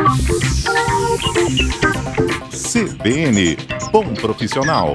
CBN, bom profissional.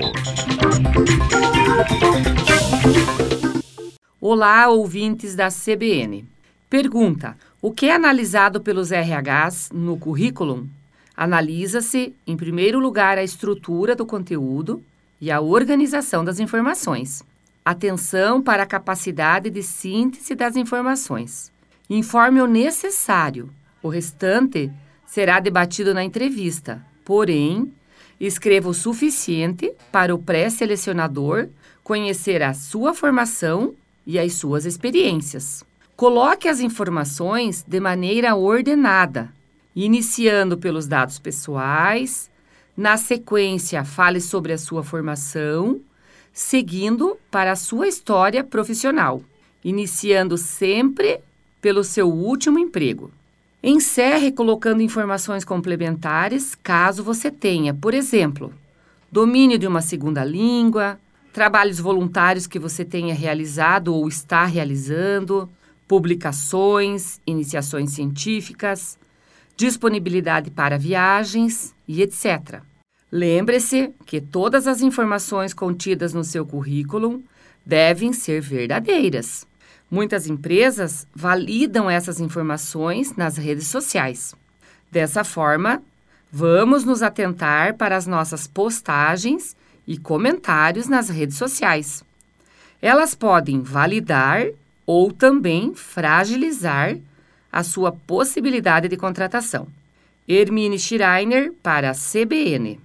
Olá, ouvintes da CBN. Pergunta: o que é analisado pelos RHs no currículo? Analisa-se, em primeiro lugar, a estrutura do conteúdo e a organização das informações. Atenção para a capacidade de síntese das informações. Informe o necessário. O restante será debatido na entrevista. Porém, escreva o suficiente para o pré-selecionador conhecer a sua formação e as suas experiências. Coloque as informações de maneira ordenada, iniciando pelos dados pessoais. Na sequência, fale sobre a sua formação, seguindo para a sua história profissional, iniciando sempre pelo seu último emprego. Encerre colocando informações complementares, caso você tenha, por exemplo, domínio de uma segunda língua, trabalhos voluntários que você tenha realizado ou está realizando, publicações, iniciações científicas, disponibilidade para viagens e etc. Lembre-se que todas as informações contidas no seu currículo devem ser verdadeiras. Muitas empresas validam essas informações nas redes sociais. Dessa forma, vamos nos atentar para as nossas postagens e comentários nas redes sociais. Elas podem validar ou também fragilizar a sua possibilidade de contratação. Hermine Schreiner para a CBN.